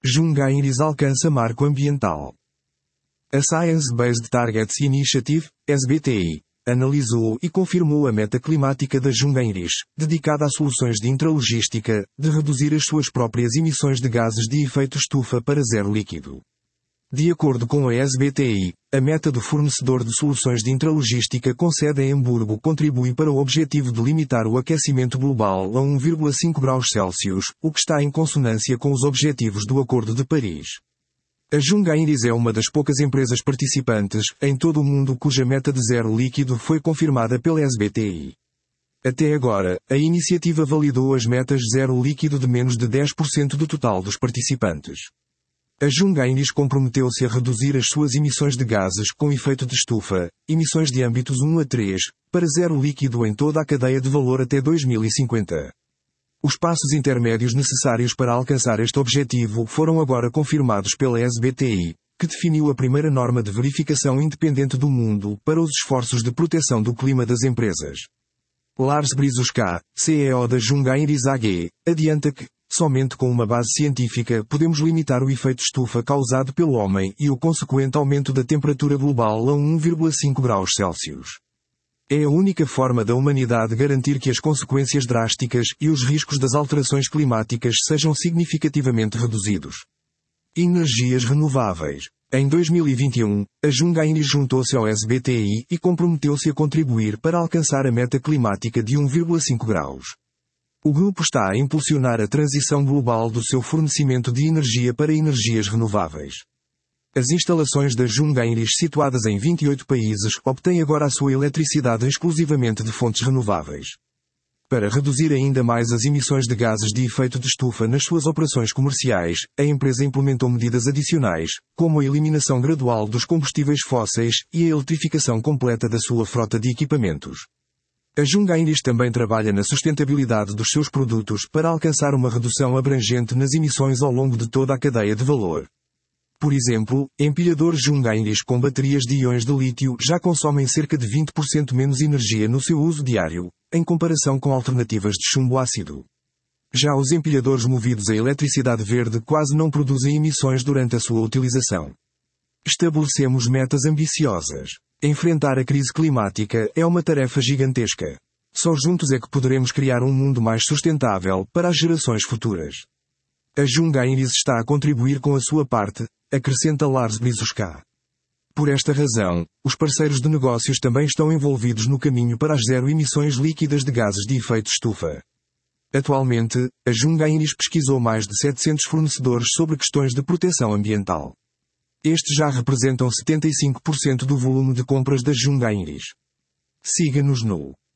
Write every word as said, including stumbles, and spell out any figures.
Junga Inris alcança marco ambiental. A Science Based Targets Initiative, S B T I, analisou e confirmou a meta climática da Junga Inris, dedicada a soluções de intralogística, de reduzir as suas próprias emissões de gases de efeito estufa para zero líquido. De acordo com a S B T I, a meta do fornecedor de soluções de intralogística com sede em Hamburgo contribui para o objetivo de limitar o aquecimento global a um vírgula cinco graus Celsius, o que está em consonância com os objetivos do Acordo de Paris. A Junga Inris é uma das poucas empresas participantes, em todo o mundo, cuja meta de zero líquido foi confirmada pela S B T I. Até agora, a iniciativa validou as metas zero líquido de menos de dez por cento do total dos participantes. A Junga Inris comprometeu-se a reduzir as suas emissões de gases com efeito de estufa, emissões de âmbitos um a três, para zero líquido em toda a cadeia de valor até dois mil e cinquenta. Os passos intermédios necessários para alcançar este objetivo foram agora confirmados pela S B T I, que definiu a primeira norma de verificação independente do mundo para os esforços de proteção do clima das empresas. Lars Brizuska, C E O da Junga Inris A G, adianta que, somente com uma base científica podemos limitar o efeito estufa causado pelo homem e o consequente aumento da temperatura global a um vírgula cinco graus Celsius. É a única forma da humanidade garantir que as consequências drásticas e os riscos das alterações climáticas sejam significativamente reduzidos. Energias renováveis. Em dois mil e vinte e um, a Junga Inris juntou-se ao S B T I e comprometeu-se a contribuir para alcançar a meta climática de um vírgula cinco graus. O grupo está a impulsionar a transição global do seu fornecimento de energia para energias renováveis. As instalações da Junga Inris situadas em vinte e oito países obtêm agora a sua eletricidade exclusivamente de fontes renováveis. Para reduzir ainda mais as emissões de gases de efeito de estufa nas suas operações comerciais, a empresa implementou medidas adicionais, como a eliminação gradual dos combustíveis fósseis e a eletrificação completa da sua frota de equipamentos. A Junga Inris também trabalha na sustentabilidade dos seus produtos para alcançar uma redução abrangente nas emissões ao longo de toda a cadeia de valor. Por exemplo, empilhadores Junga Inris com baterias de íons de lítio já consomem cerca de vinte por cento menos energia no seu uso diário, em comparação com alternativas de chumbo ácido. Já os empilhadores movidos a eletricidade verde quase não produzem emissões durante a sua utilização. Estabelecemos metas ambiciosas. Enfrentar a crise climática é uma tarefa gigantesca. Só juntos é que poderemos criar um mundo mais sustentável para as gerações futuras. A Junga Inris está a contribuir com a sua parte, acrescenta Lars Brizuska. Por esta razão, os parceiros de negócios também estão envolvidos no caminho para as zero emissões líquidas de gases de efeito estufa. Atualmente, a Junga Inris pesquisou mais de setecentos fornecedores sobre questões de proteção ambiental. Estes já representam setenta e cinco por cento do volume de compras da Junga Inris. Siga-nos no